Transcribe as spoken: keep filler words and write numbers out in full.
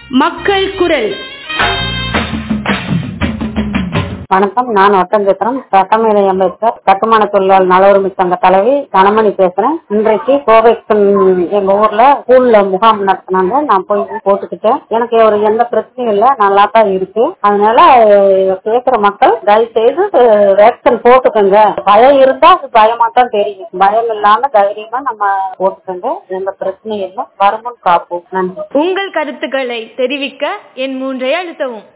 மக்கள் குரல். வணக்கம், நான் ஒட்டஞ்சத்திரம் சட்டமேதை அம்பேத்கர் கட்டுமான தொழிலாளர் நல உரிமை சங்க தலைவி தனமணி பேசுறேன். இன்றைக்கு கோவைக்சன் எங்க ஊர்ல ஸ்கூல்ல முகாம் நடத்தினாங்க. நான் போய் போட்டுக்கிட்டேன். எனக்கு ஒரு எந்த பிரச்சனையும் இல்ல, நல்லா தான் இருக்கு. அதனால கேட்கிற மக்கள் தயவு செய்து வேக்சின் போட்டுக்கோங்க. பயம் இருந்தா அது பயமா தான் தெரியும். பயம் இல்லாம தைரியமா நம்ம போட்டுக்கோங்க. எந்த பிரச்சனையும் இல்லை. வருமுன் காப்போம். நன்றி. உங்கள் கருத்துக்களை தெரிவிக்க என் மூன்றை அழுத்தவும்.